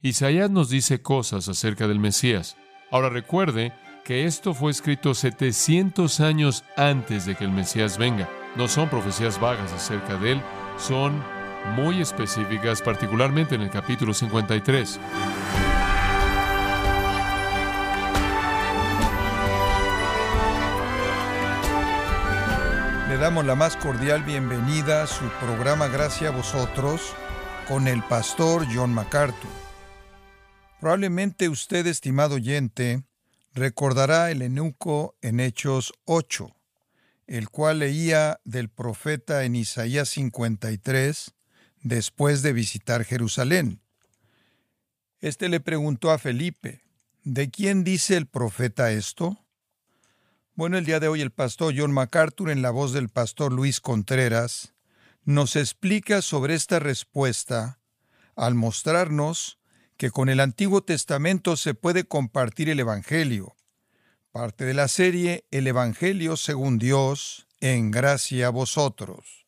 Isaías nos dice cosas acerca del Mesías. Ahora recuerde que esto fue escrito 700 años antes de que el Mesías venga. No son profecías vagas acerca de él, son muy específicas, particularmente en el capítulo 53. Le damos la más cordial bienvenida a su programa Gracia a Vosotros con el pastor John MacArthur. Probablemente usted, estimado oyente, recordará el eunuco en Hechos 8, el cual leía del profeta en Isaías 53 después de visitar Jerusalén. Este le preguntó a Felipe, ¿de quién dice el profeta esto? Bueno, el día de hoy el pastor John MacArthur, en la voz del pastor Luis Contreras, nos explica sobre esta respuesta al mostrarnos que con el Antiguo Testamento se puede compartir el Evangelio, parte de la serie El Evangelio según Dios, en gracia a vosotros.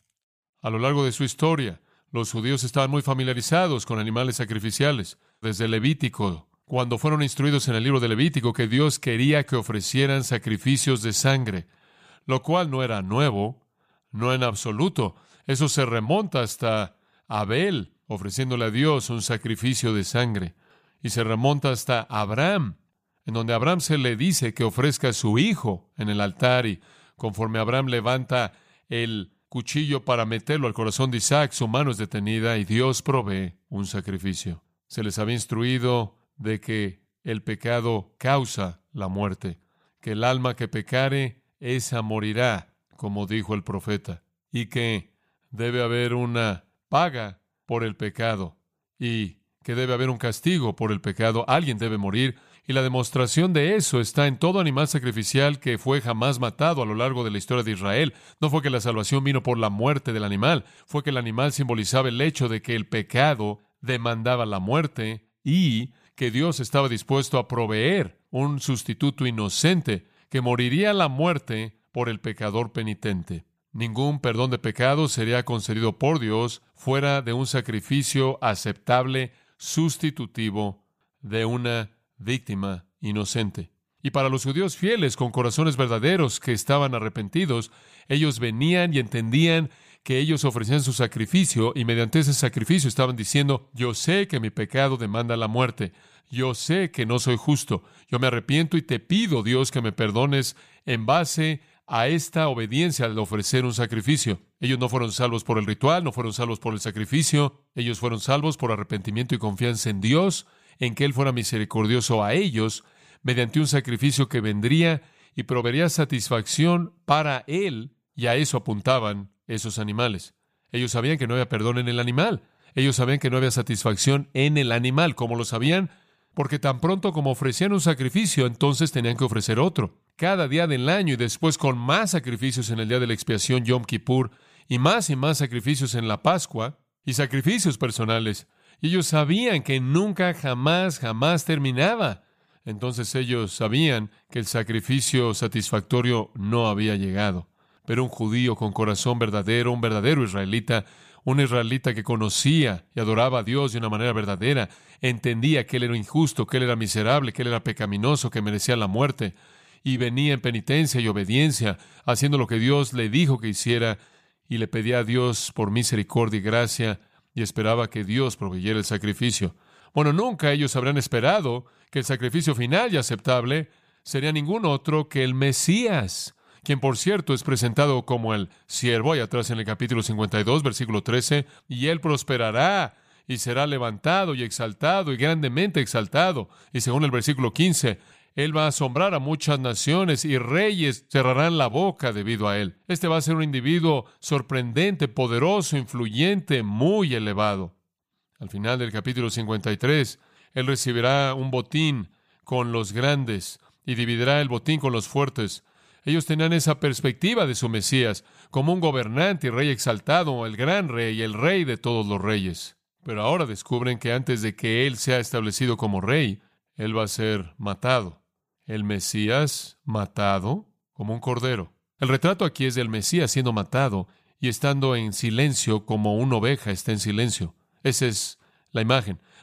A lo largo de su historia, los judíos estaban muy familiarizados con animales sacrificiales. Desde Levítico, cuando fueron instruidos en el libro de Levítico que Dios quería que ofrecieran sacrificios de sangre, lo cual no era nuevo, no en absoluto. Eso se remonta hasta Abel, ofreciéndole a Dios un sacrificio de sangre. Y se remonta hasta Abraham, en donde a Abraham se le dice que ofrezca a su hijo en el altar, y conforme Abraham levanta el cuchillo para meterlo al corazón de Isaac, su mano es detenida y Dios provee un sacrificio. Se les había instruido de que el pecado causa la muerte, que el alma que pecare, esa morirá, como dijo el profeta, y que debe haber una paga por el pecado, y que debe haber un castigo por el pecado. Alguien debe morir, y la demostración de eso está en todo animal sacrificial que fue jamás matado a lo largo de la historia de Israel. No fue que la salvación vino por la muerte del animal, fue que el animal simbolizaba el hecho de que el pecado demandaba la muerte y que Dios estaba dispuesto a proveer un sustituto inocente que moriría a la muerte por el pecador penitente. Ningún perdón de pecados sería concedido por Dios fuera de un sacrificio aceptable, sustitutivo de una víctima inocente. Y para los judíos fieles, con corazones verdaderos que estaban arrepentidos, ellos venían y entendían que ellos ofrecían su sacrificio, y mediante ese sacrificio estaban diciendo: yo sé que mi pecado demanda la muerte, yo sé que no soy justo, yo me arrepiento y te pido, Dios, que me perdones en base a esta obediencia al ofrecer un sacrificio. Ellos no fueron salvos por el ritual, no fueron salvos por el sacrificio, ellos fueron salvos por arrepentimiento y confianza en Dios, en que Él fuera misericordioso a ellos, mediante un sacrificio que vendría y proveería satisfacción para Él, y a eso apuntaban esos animales. Ellos sabían que no había perdón en el animal, ellos sabían que no había satisfacción en el animal. ¿Cómo lo sabían? Porque tan pronto como ofrecían un sacrificio, entonces tenían que ofrecer otro, cada día del año, y después con más sacrificios en el día de la expiación, Yom Kippur, y más sacrificios en la Pascua, y sacrificios personales. Y ellos sabían que nunca, jamás terminaba. Entonces ellos sabían que el sacrificio satisfactorio no había llegado. Pero un judío con corazón verdadero, un verdadero israelita, un israelita que conocía y adoraba a Dios de una manera verdadera, entendía que Él era injusto, que Él era miserable, que Él era pecaminoso, que merecía la muerte, y venía en penitencia y obediencia, haciendo lo que Dios le dijo que hiciera, y le pedía a Dios por misericordia y gracia, y esperaba que Dios proveyera el sacrificio. Bueno, nunca ellos habrían esperado que el sacrificio final y aceptable sería ningún otro que el Mesías, quien por cierto es presentado como el siervo, ahí atrás en el capítulo 52, versículo 13, y Él prosperará y será levantado y exaltado y grandemente exaltado. Y según el versículo 15, Él va a asombrar a muchas naciones y reyes cerrarán la boca debido a Él. Este va a ser un individuo sorprendente, poderoso, influyente, muy elevado. Al final del capítulo 53, Él recibirá un botín con los grandes y dividirá el botín con los fuertes. Ellos tenían esa perspectiva de su Mesías como un gobernante y rey exaltado, el gran rey, el rey de todos los reyes. Pero ahora descubren que antes de que Él sea establecido como rey, Él va a ser matado. El Mesías matado como un cordero. El retrato aquí es del Mesías siendo matado y estando en silencio como una oveja está en silencio. Esa es la imagen.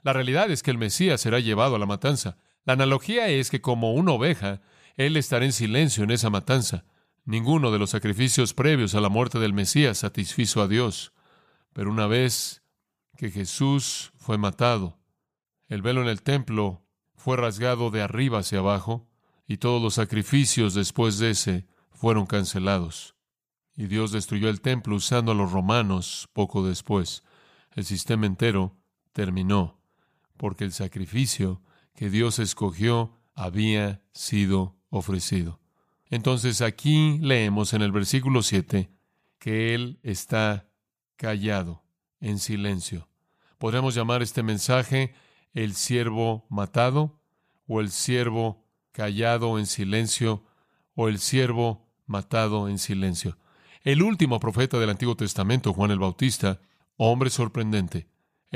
La realidad es que el Mesías será llevado a la matanza. La analogía es que como una oveja, Él estará en silencio en esa matanza. Ninguno de los sacrificios previos a la muerte del Mesías satisfizo a Dios. Pero una vez que Jesús fue matado, el velo en el templo fue rasgado de arriba hacia abajo, y todos los sacrificios después de ese fueron cancelados. Y Dios destruyó el templo usando a los romanos poco después. El sistema entero terminó, porque el sacrificio que Dios escogió había sido ofrecido. Entonces aquí leemos en el versículo 7 que Él está callado, en silencio. Podríamos llamar este mensaje el siervo matado, o el siervo callado en silencio, o el siervo matado en silencio. El último profeta del Antiguo Testamento, Juan el Bautista, hombre sorprendente.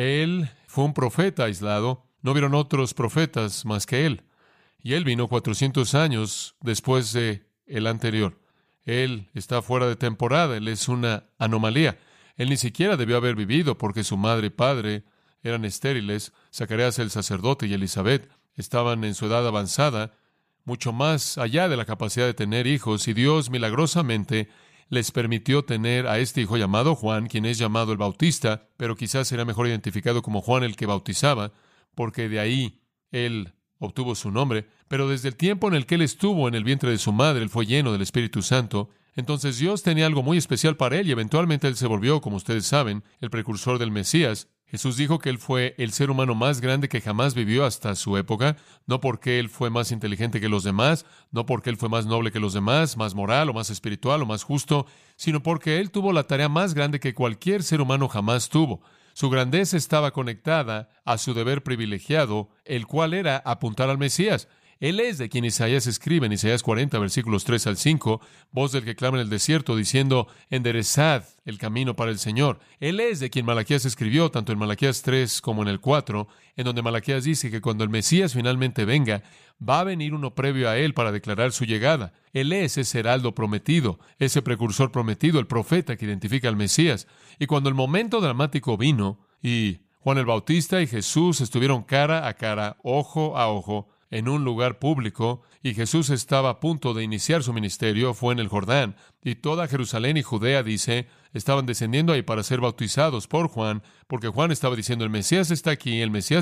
Él fue un profeta aislado, no vieron otros profetas más que él. Y él vino 400 años después de el anterior. Él está fuera de temporada, él es una anomalía. Él ni siquiera debió haber vivido porque su madre y padre eran estériles. Zacarías el sacerdote y Elizabeth estaban en su edad avanzada, mucho más allá de la capacidad de tener hijos, y Dios milagrosamente les permitió tener a este hijo llamado Juan, quien es llamado el Bautista, pero quizás será mejor identificado como Juan el que bautizaba, porque de ahí él obtuvo su nombre. Pero desde el tiempo en el que él estuvo en el vientre de su madre, él fue lleno del Espíritu Santo. Entonces Dios tenía algo muy especial para él, y eventualmente él se volvió, como ustedes saben, el precursor del Mesías. Jesús dijo que él fue el ser humano más grande que jamás vivió hasta su época, no porque él fue más inteligente que los demás, no porque él fue más noble que los demás, más moral o más espiritual o más justo, sino porque él tuvo la tarea más grande que cualquier ser humano jamás tuvo. Su grandeza estaba conectada a su deber privilegiado, el cual era apuntar al Mesías. Él es de quien Isaías escribe en Isaías 40, versículos 3 al 5, voz del que clama en el desierto, diciendo, enderezad el camino para el Señor. Él es de quien Malaquías escribió, tanto en Malaquías 3 como en el 4, en donde Malaquías dice que cuando el Mesías finalmente venga, va a venir uno previo a él para declarar su llegada. Él es ese heraldo prometido, ese precursor prometido, el profeta que identifica al Mesías. Y cuando el momento dramático vino, y Juan el Bautista y Jesús estuvieron cara a cara, ojo a ojo, en un lugar público, y Jesús estaba a punto de iniciar su ministerio, fue en el Jordán, y toda Jerusalén y Judea, dice, estaban descendiendo ahí para ser bautizados por Juan, porque Juan estaba diciendo, el Mesías está aquí,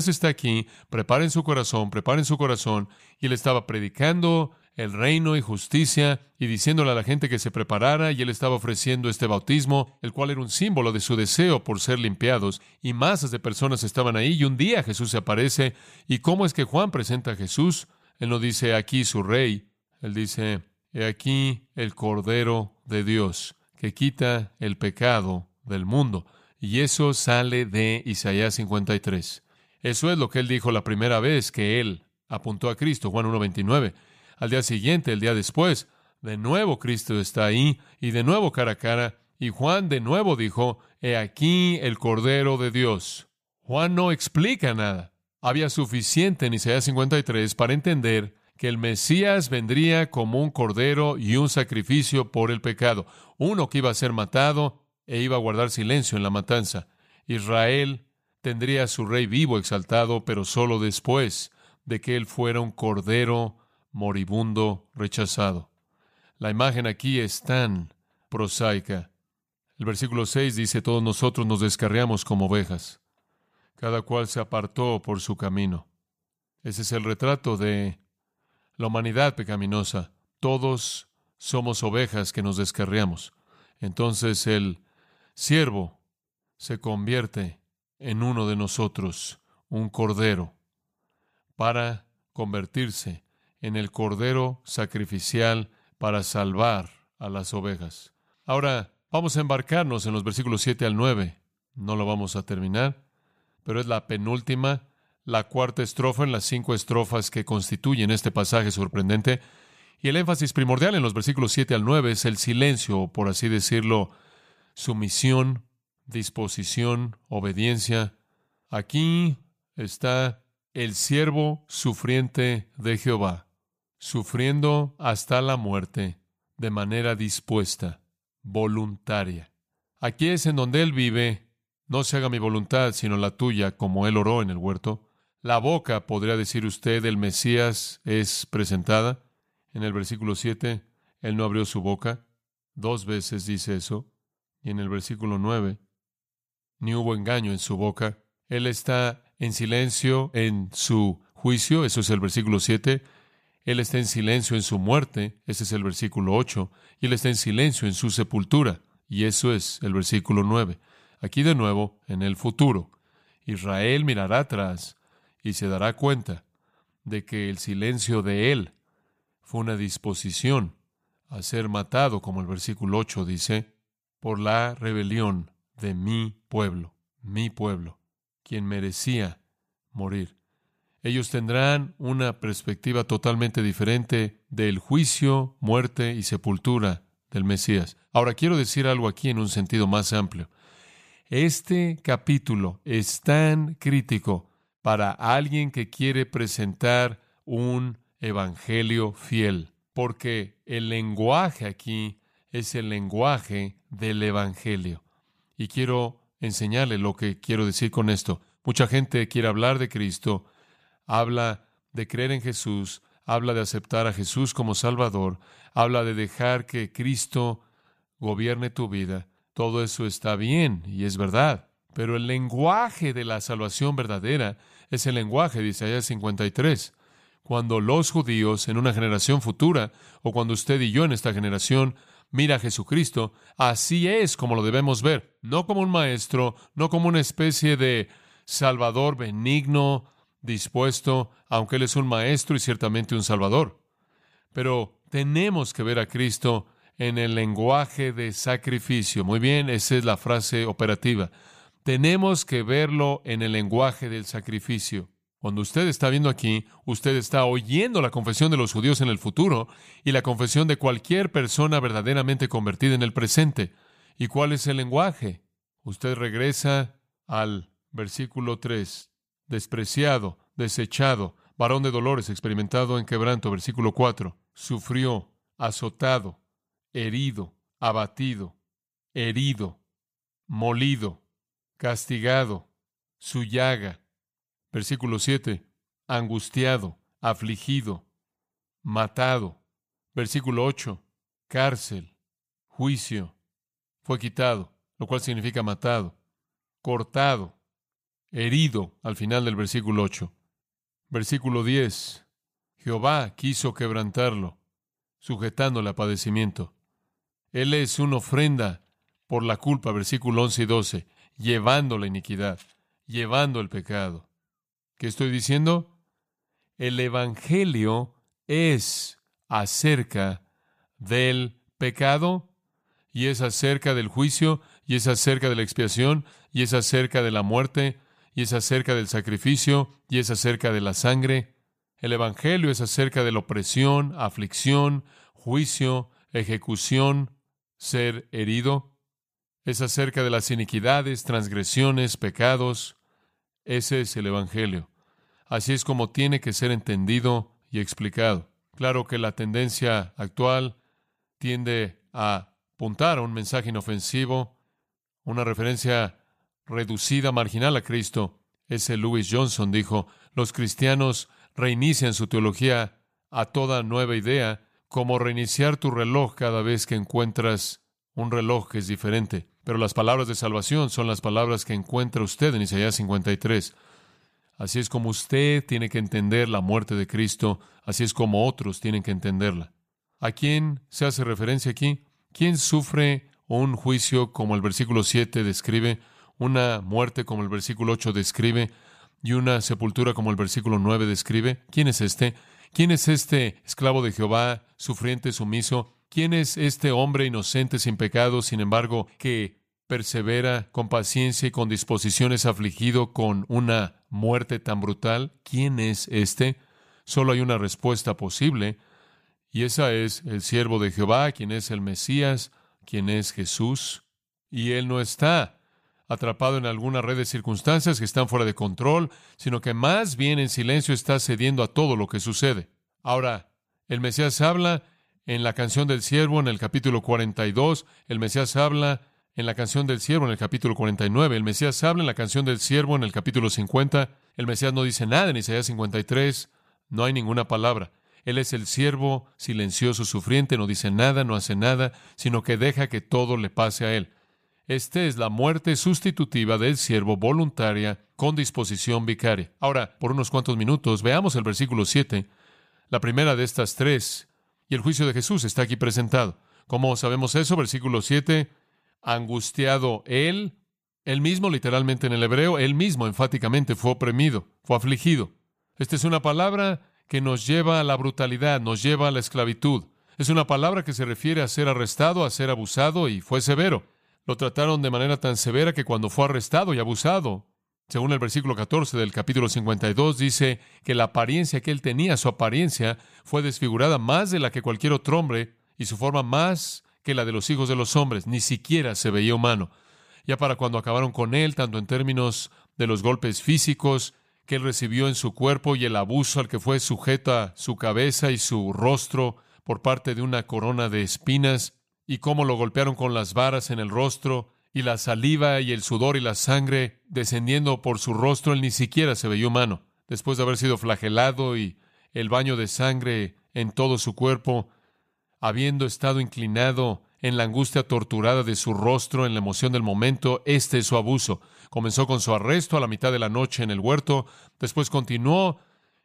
preparen su corazón, y él estaba predicando el reino y justicia, y diciéndole a la gente que se preparara, y él estaba ofreciendo este bautismo, el cual era un símbolo de su deseo por ser limpiados, y masas de personas estaban ahí, y un día Jesús se aparece. ¿Y cómo es que Juan presenta a Jesús? Él no dice, aquí su rey, él dice, he aquí el Cordero de Dios, que quita el pecado del mundo. Y eso sale de Isaías 53. Eso es lo que él dijo la primera vez que él apuntó a Cristo, Juan 1:29. Al día siguiente, el día después, de nuevo Cristo está ahí, y de nuevo cara a cara, y Juan de nuevo dijo, he aquí el Cordero de Dios. Juan no explica nada. Había suficiente en Isaías 53 para entender que el Mesías vendría como un cordero y un sacrificio por el pecado, uno que iba a ser matado e iba a guardar silencio en la matanza. Israel tendría a su rey vivo exaltado, pero solo después de que él fuera un cordero moribundo, rechazado. La imagen aquí es tan prosaica. El versículo 6 dice, todos nosotros nos descarriamos como ovejas. Cada cual se apartó por su camino. Ese es el retrato de la humanidad pecaminosa. Todos somos ovejas que nos descarriamos. Entonces el siervo se convierte en uno de nosotros, un cordero, para convertirse en el cordero sacrificial para salvar a las ovejas. Ahora, vamos a embarcarnos en los versículos 7 al 9. No lo vamos a terminar, pero es la penúltima, la cuarta estrofa en las 5 estrofas que constituyen este pasaje sorprendente. Y el énfasis primordial en los versículos 7 al 9 es el silencio, o por así decirlo, sumisión, disposición, obediencia. Aquí está el siervo sufriente de Jehová, sufriendo hasta la muerte, de manera dispuesta, voluntaria. Aquí es en donde él vive, no se haga mi voluntad, sino la tuya, como él oró en el huerto. la boca, podría decir usted, del Mesías es presentada. En el versículo 7, Él no abrió su boca. 2 veces dice eso. Y en el versículo 9, ni hubo engaño en su boca. Él está en silencio en su juicio, eso es el versículo 7. Él está en silencio en su muerte, ese es el versículo 8. Y Él está en silencio en su sepultura, y eso es el versículo 9. Aquí de nuevo, en el futuro, Israel mirará atrás y se dará cuenta de que el silencio de Él fue una disposición a ser matado, como el versículo 8 dice, por la rebelión de mi pueblo, quien merecía morir. Ellos tendrán una perspectiva totalmente diferente del juicio, muerte y sepultura del Mesías. Ahora, quiero decir algo aquí en un sentido más amplio. Este capítulo es tan crítico para alguien que quiere presentar un evangelio fiel, porque el lenguaje aquí es el lenguaje del evangelio. Y quiero enseñarle lo que quiero decir con esto. Mucha gente quiere hablar de Cristo, habla de creer en Jesús, habla de aceptar a Jesús como Salvador, habla de dejar que Cristo gobierne tu vida. Todo eso está bien y es verdad, pero el lenguaje de la salvación verdadera es el lenguaje de Isaías 53. Cuando los judíos en una generación futura, o cuando usted y yo en esta generación, mira a Jesucristo, así es como lo debemos ver, no como un maestro, no como una especie de Salvador benigno, dispuesto, aunque Él es un maestro y ciertamente un Salvador. Pero tenemos que ver a Cristo en el lenguaje de sacrificio. Muy bien, esa es la frase operativa. Tenemos que verlo en el lenguaje del sacrificio. Cuando usted está viendo aquí, usted está oyendo la confesión de los judíos en el futuro y la confesión de cualquier persona verdaderamente convertida en el presente. ¿Y cuál es el lenguaje? Usted regresa al versículo 3. Despreciado, desechado, varón de dolores, experimentado en quebranto. Versículo 4. Sufrió, azotado, herido, abatido, herido, molido, castigado, su llaga. Versículo 7, angustiado, afligido, matado. Versículo 8, cárcel, juicio, fue quitado, lo cual significa matado, cortado, herido, al final del versículo 8. Versículo 10, Jehová quiso quebrantarlo, sujetándole a padecimiento. Él es una ofrenda por la culpa, versículo 11 y 12, llevando la iniquidad, llevando el pecado. ¿Qué estoy diciendo? El Evangelio es acerca del pecado, y es acerca del juicio, y es acerca de la expiación, y es acerca de la muerte, y es acerca del sacrificio, y es acerca de la sangre. El Evangelio es acerca de la opresión, aflicción, juicio, ejecución, ser herido. Es acerca de las iniquidades, transgresiones, pecados. Ese es el Evangelio. Así es como tiene que ser entendido y explicado. Claro que la tendencia actual tiende a apuntar a un mensaje inofensivo, una referencia reducida, marginal a Cristo. Ese Lewis Johnson dijo, los cristianos reinician su teología a toda nueva idea, como reiniciar tu reloj cada vez que encuentras un reloj que es diferente. Pero las palabras de salvación son las palabras que encuentra usted en Isaías 53. Así es como usted tiene que entender la muerte de Cristo, así es como otros tienen que entenderla. ¿A quién se hace referencia aquí? ¿Quién sufre un juicio como el versículo 7 describe, una muerte como el versículo 8 describe, y una sepultura como el versículo 9 describe? ¿Quién es este? ¿Quién es este esclavo de Jehová, sufriente, sumiso? ¿Quién es este hombre inocente, sin pecado, sin embargo, que persevera con paciencia y con disposiciones afligido con una muerte tan brutal? ¿Quién es este? Solo hay una respuesta posible, y esa es el siervo de Jehová, quien es el Mesías, quien es Jesús. Y Él no está atrapado en alguna red de circunstancias que están fuera de control, sino que más bien en silencio está cediendo a todo lo que sucede. Ahora, el Mesías habla en la canción del siervo, en el capítulo 42, el Mesías habla en la canción del siervo en el capítulo 49. El Mesías habla en la canción del siervo en el capítulo 50. El Mesías no dice nada en Isaías 53. No hay ninguna palabra. Él es el siervo silencioso, sufriente, no dice nada, no hace nada, sino que deja que todo le pase a él. Esta es la muerte sustitutiva del siervo voluntaria con disposición vicaria. Ahora, por unos cuantos minutos, veamos el versículo 7, la primera de estas tres, y el juicio de Jesús está aquí presentado. ¿Cómo sabemos eso? Versículo 7, angustiado él mismo, literalmente en el hebreo, él mismo enfáticamente fue oprimido, fue afligido. Esta es una palabra que nos lleva a la brutalidad, nos lleva a la esclavitud. Es una palabra que se refiere a ser arrestado, a ser abusado, y fue severo. Lo trataron de manera tan severa que cuando fue arrestado y abusado, según el versículo 14 del capítulo 52, dice que la apariencia que él tenía, su apariencia, fue desfigurada más de la que cualquier otro hombre, y su forma más que la de los hijos de los hombres. Ni siquiera se veía humano. Ya para cuando acabaron con él, tanto en términos de los golpes físicos que él recibió en su cuerpo y el abuso al que fue sujeta su cabeza y su rostro por parte de una corona de espinas, y cómo lo golpearon con las varas en el rostro, y la saliva y el sudor y la sangre descendiendo por su rostro, él ni siquiera se veía humano. Después de haber sido flagelado y el baño de sangre en todo su cuerpo, habiendo estado inclinado en la angustia torturada de su rostro, en la emoción del momento, este es su abuso. Comenzó con su arresto a la mitad de la noche en el huerto, después continuó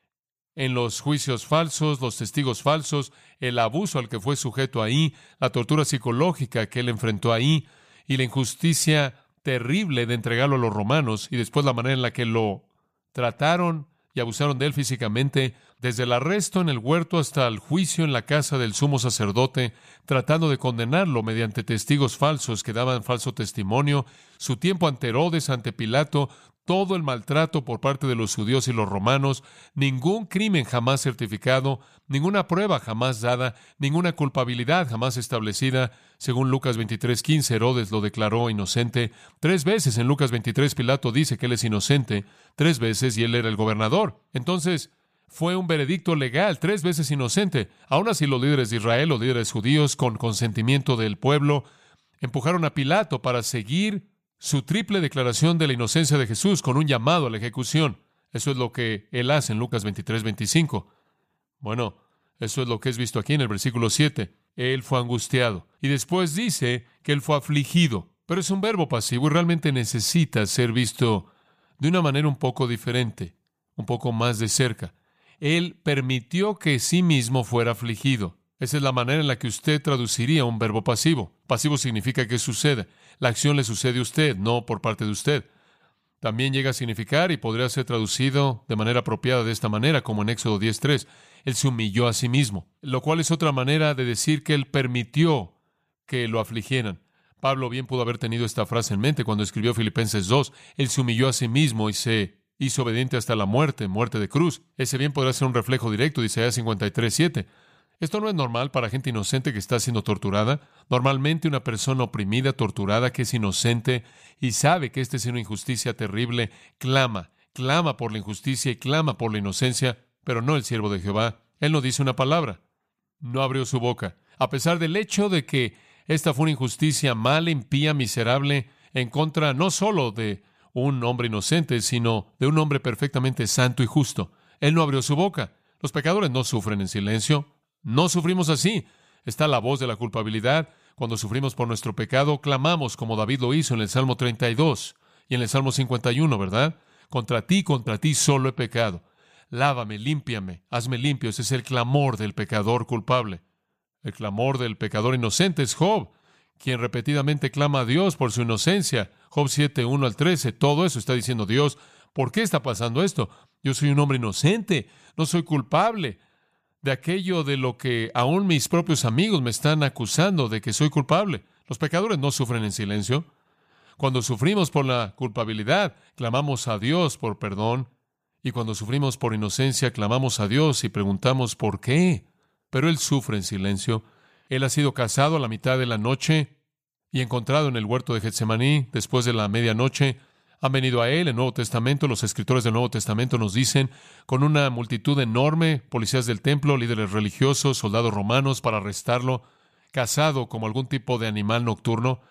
en los juicios falsos, los testigos falsos, el abuso al que fue sujeto ahí, la tortura psicológica que él enfrentó ahí, y la injusticia terrible de entregarlo a los romanos, y después la manera en la que lo trataron y abusaron de él físicamente, desde el arresto en el huerto hasta el juicio en la casa del sumo sacerdote, tratando de condenarlo mediante testigos falsos que daban falso testimonio, su tiempo ante Herodes, ante Pilato, todo el maltrato por parte de los judíos y los romanos, ningún crimen jamás certificado, ninguna prueba jamás dada, ninguna culpabilidad jamás establecida. Según Lucas 23:15, Herodes lo declaró inocente. 3 veces en Lucas 23, Pilato dice que él es inocente. 3 veces, y él era el gobernador. Entonces, fue un veredicto legal, 3 veces inocente. Aún así, los líderes de Israel, los líderes judíos, con consentimiento del pueblo, empujaron a Pilato para seguir su triple declaración de la inocencia de Jesús con un llamado a la ejecución. Eso es lo que él hace en Lucas 23:25. Bueno, eso es lo que es visto aquí en el versículo 7. Él fue angustiado. Y después dice que él fue afligido. Pero es un verbo pasivo y realmente necesita ser visto de una manera un poco diferente, un poco más de cerca. Él permitió que sí mismo fuera afligido. Esa es la manera en la que usted traduciría un verbo pasivo. Pasivo significa que sucede. La acción le sucede a usted, no por parte de usted. También llega a significar y podría ser traducido de manera apropiada de esta manera, como en Éxodo 10:3. Él se humilló a sí mismo, lo cual es otra manera de decir que él permitió que lo afligieran. Pablo bien pudo haber tenido esta frase en mente cuando escribió Filipenses 2. Él se humilló a sí mismo y se hizo obediente hasta la muerte, muerte de cruz. Ese bien podrá ser un reflejo directo de Isaías 53:7. Esto no es normal para gente inocente que está siendo torturada. Normalmente una persona oprimida, torturada, que es inocente y sabe que esta es una injusticia terrible, clama por la injusticia y clama por la inocencia, pero no el siervo de Jehová. Él no dice una palabra, no abrió su boca. A pesar del hecho de que esta fue una injusticia mala, impía, miserable, en contra no solo de un hombre inocente, sino de un hombre perfectamente santo y justo. Él no abrió su boca. Los pecadores no sufren en silencio. No sufrimos así. Está la voz de la culpabilidad. Cuando sufrimos por nuestro pecado, clamamos como David lo hizo en el Salmo 32 y en el Salmo 51, ¿verdad? Contra ti solo he pecado. Lávame, límpiame, hazme limpio. Ese es el clamor del pecador culpable. El clamor del pecador inocente es Job, quien repetidamente clama a Dios por su inocencia. Job 7:1-13. Todo eso está diciendo Dios. ¿Por qué está pasando esto? Yo soy un hombre inocente, no soy culpable de aquello de lo que aún mis propios amigos me están acusando de que soy culpable. Los pecadores no sufren en silencio. Cuando sufrimos por la culpabilidad, clamamos a Dios por perdón. Y cuando sufrimos por inocencia, clamamos a Dios y preguntamos ¿por qué? Pero Él sufre en silencio. Él ha sido cazado a la mitad de la noche y encontrado en el huerto de Getsemaní después de la medianoche. Han venido a Él en el Nuevo Testamento. Los escritores del Nuevo Testamento nos dicen, con una multitud enorme, policías del templo, líderes religiosos, soldados romanos para arrestarlo, cazado como algún tipo de animal nocturno.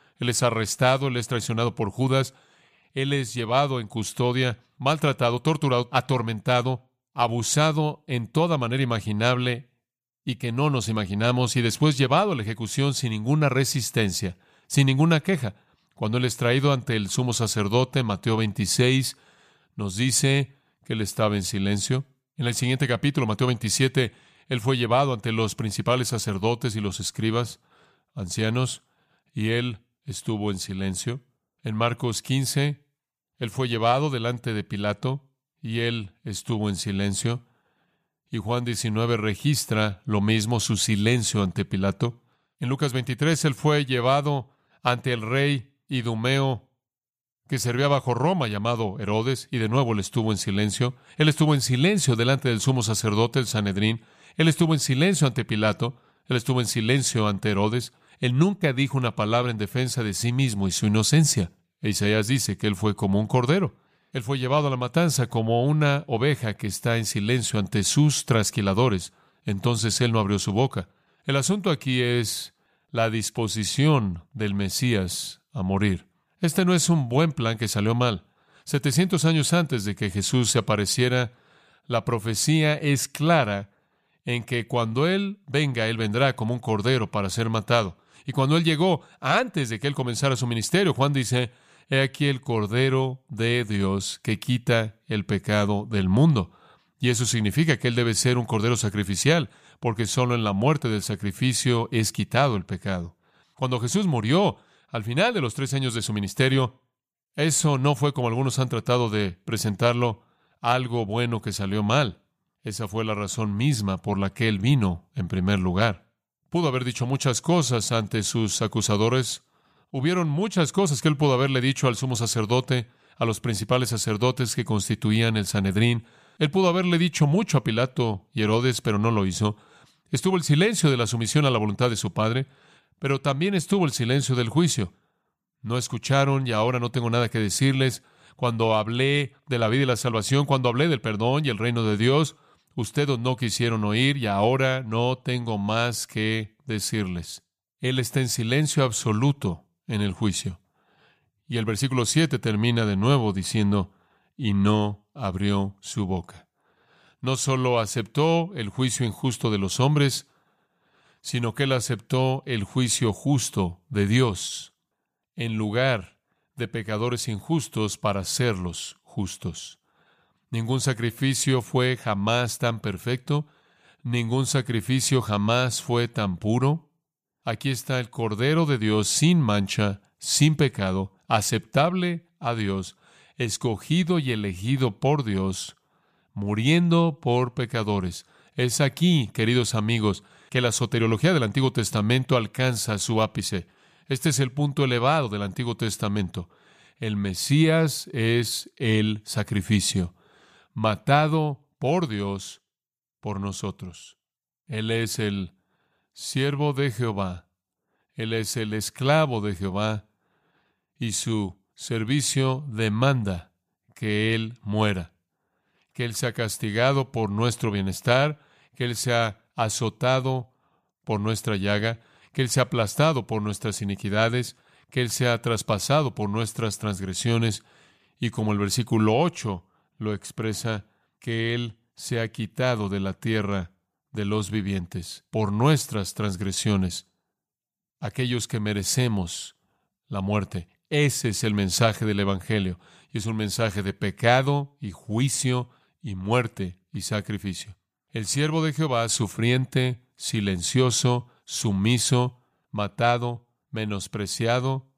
Él es arrestado, él es traicionado por Judas, él es llevado en custodia, maltratado, torturado, atormentado, abusado en toda manera imaginable y que no nos imaginamos, y después llevado a la ejecución sin ninguna resistencia, sin ninguna queja. Cuando él es traído ante el sumo sacerdote, Mateo 26, nos dice que él estaba en silencio. En el siguiente capítulo, Mateo 27, él fue llevado ante los principales sacerdotes y los escribas, ancianos, y él estuvo en silencio. En Marcos 15, él fue llevado delante de Pilato, y él estuvo en silencio. Y Juan 19 registra lo mismo, su silencio ante Pilato. En Lucas 23, él fue llevado ante el rey idumeo que servía bajo Roma, llamado Herodes, y de nuevo él estuvo en silencio. Él estuvo en silencio delante del sumo sacerdote, el Sanedrín. Él estuvo en silencio ante Pilato. Él estuvo en silencio ante Herodes. Él nunca dijo una palabra en defensa de sí mismo y su inocencia. Isaías dice que él fue como un cordero. Él fue llevado a la matanza como una oveja que está en silencio ante sus trasquiladores. Entonces él no abrió su boca. El asunto aquí es la disposición del Mesías a morir. Este no es un buen plan que salió mal. 700 años antes de que Jesús se apareciera, la profecía es clara en que cuando Él venga, Él vendrá como un cordero para ser matado. Y cuando Él llegó, antes de que Él comenzara su ministerio, Juan dice, he aquí el Cordero de Dios que quita el pecado del mundo. Y eso significa que Él debe ser un cordero sacrificial, porque solo en la muerte del sacrificio es quitado el pecado. Cuando Jesús murió, al final de los 3 años de su ministerio, eso no fue, como algunos han tratado de presentarlo, algo bueno que salió mal. Esa fue la razón misma por la que Él vino en primer lugar. Pudo haber dicho muchas cosas ante sus acusadores. Hubieron muchas cosas que Él pudo haberle dicho al sumo sacerdote, a los principales sacerdotes que constituían el Sanedrín. Él pudo haberle dicho mucho a Pilato y Herodes, pero no lo hizo. Estuvo el silencio de la sumisión a la voluntad de su Padre, pero también estuvo el silencio del juicio. No escucharon y ahora no tengo nada que decirles. Cuando hablé de la vida y la salvación, cuando hablé del perdón y el reino de Dios, ustedes no quisieron oír y ahora no tengo más que decirles. Él está en silencio absoluto en el juicio. Y el versículo 7 termina de nuevo diciendo, y no abrió su boca. No solo aceptó el juicio injusto de los hombres, sino que Él aceptó el juicio justo de Dios en lugar de pecadores injustos para hacerlos justos. Ningún sacrificio fue jamás tan perfecto, ningún sacrificio jamás fue tan puro. Aquí está el Cordero de Dios sin mancha, sin pecado, aceptable a Dios, escogido y elegido por Dios, muriendo por pecadores. Es aquí, queridos amigos, que la soteriología del Antiguo Testamento alcanza su ápice. Este es el punto elevado del Antiguo Testamento. El Mesías es el sacrificio, matado por Dios por nosotros. Él es el siervo de Jehová. Él es el esclavo de Jehová. Y su servicio demanda que Él muera, que Él sea castigado por nuestro bienestar, que Él sea azotado por nuestra llaga, que Él sea aplastado por nuestras iniquidades, que Él sea traspasado por nuestras transgresiones, y como el versículo 8 lo expresa, que Él sea quitado de la tierra de los vivientes por nuestras transgresiones, aquellos que merecemos la muerte. Ese es el mensaje del Evangelio, y es un mensaje de pecado y juicio y muerte y sacrificio. El siervo de Jehová, sufriente, silencioso, sumiso, matado, menospreciado,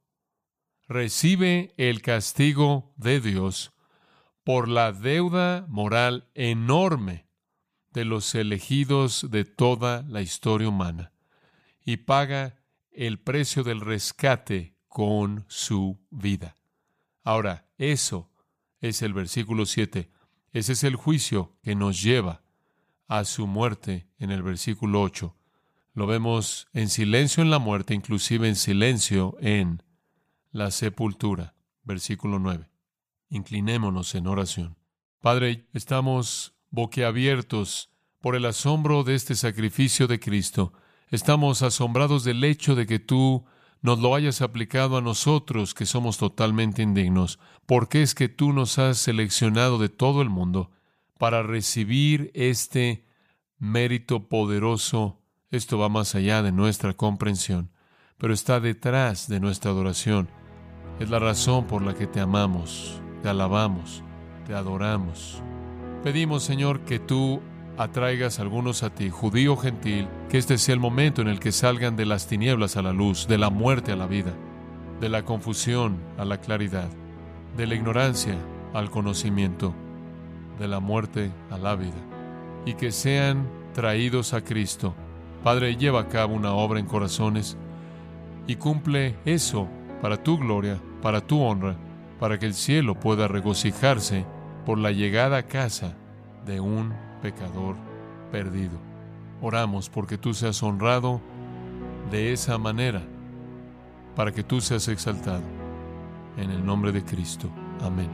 recibe el castigo de Dios por la deuda moral enorme de los elegidos de toda la historia humana y paga el precio del rescate con su vida. Ahora, eso es el versículo 7. Ese es el juicio que nos lleva a su muerte en el versículo 8. Lo vemos en silencio en la muerte, inclusive en silencio en la sepultura. Versículo 9. Inclinémonos en oración. Padre, estamos boquiabiertos por el asombro de este sacrificio de Cristo. Estamos asombrados del hecho de que tú nos lo hayas aplicado a nosotros que somos totalmente indignos, porque es que tú nos has seleccionado de todo el mundo para recibir este mérito poderoso. Esto va más allá de nuestra comprensión, pero está detrás de nuestra adoración. Es la razón por la que te amamos, te alabamos, te adoramos. Pedimos, Señor, que tú atraigas a algunos a ti, judío o gentil, que este sea el momento en el que salgan de las tinieblas a la luz, de la muerte a la vida, de la confusión a la claridad, de la ignorancia al conocimiento, de la muerte a la vida, y que sean traídos a Cristo. Padre, lleva a cabo una obra en corazones y cumple eso para tu gloria, para tu honra, para que el cielo pueda regocijarse por la llegada a casa de un pecador perdido. Oramos porque tú seas honrado de esa manera, para que tú seas exaltado. En el nombre de Cristo. Amén.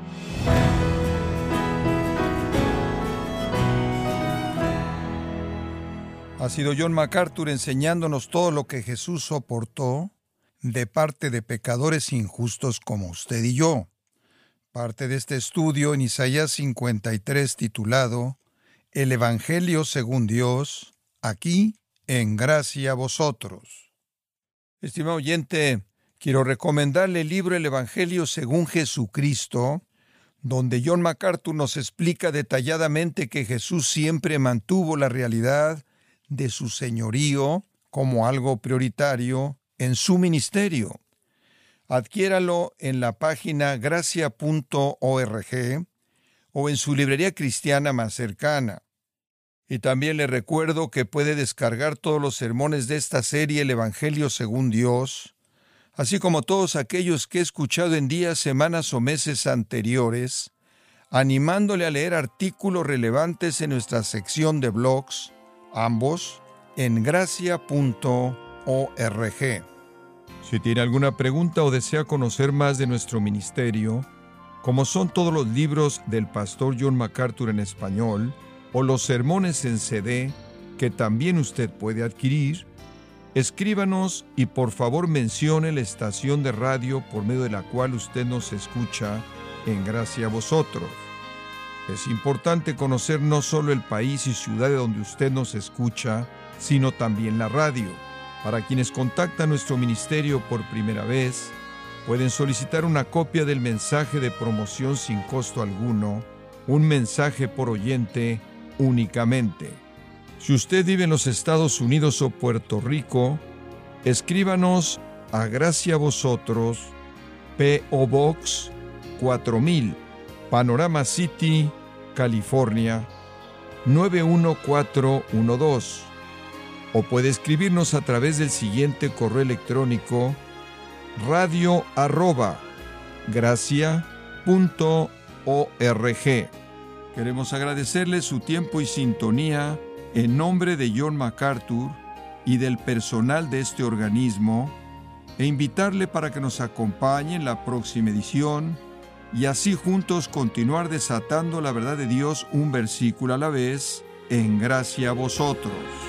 Ha sido John MacArthur enseñándonos todo lo que Jesús soportó de parte de pecadores injustos como usted y yo. Parte de este estudio en Isaías 53 titulado El Evangelio según Dios, aquí en gracia a vosotros. Estimado oyente, quiero recomendarle el libro El Evangelio según Jesucristo, donde John MacArthur nos explica detalladamente que Jesús siempre mantuvo la realidad de su señorío como algo prioritario en su ministerio. Adquiéralo en la página gracia.org o en su librería cristiana más cercana. Y también le recuerdo que puede descargar todos los sermones de esta serie El Evangelio según Dios, así como todos aquellos que he escuchado en días, semanas o meses anteriores, animándole a leer artículos relevantes en nuestra sección de blogs, ambos en gracia.org. Si tiene alguna pregunta o desea conocer más de nuestro ministerio, como son todos los libros del pastor John MacArthur en español, o los sermones en CD, que también usted puede adquirir, escríbanos y por favor mencione la estación de radio por medio de la cual usted nos escucha en Gracia a Vosotros. Es importante conocer no solo el país y ciudad de donde usted nos escucha, sino también la radio. Para quienes contactan nuestro ministerio por primera vez, pueden solicitar una copia del mensaje de promoción sin costo alguno, un mensaje por oyente únicamente. Si usted vive en los Estados Unidos o Puerto Rico, escríbanos a Gracia a Vosotros, P.O. Box 4000, Panorama City, California, 91412. O puede escribirnos a través del siguiente correo electrónico: radio@gracia.org. Queremos agradecerle su tiempo y sintonía en nombre de John MacArthur y del personal de este organismo, e invitarle para que nos acompañe en la próxima edición y así juntos continuar desatando la verdad de Dios un versículo a la vez en Gracia a Vosotros.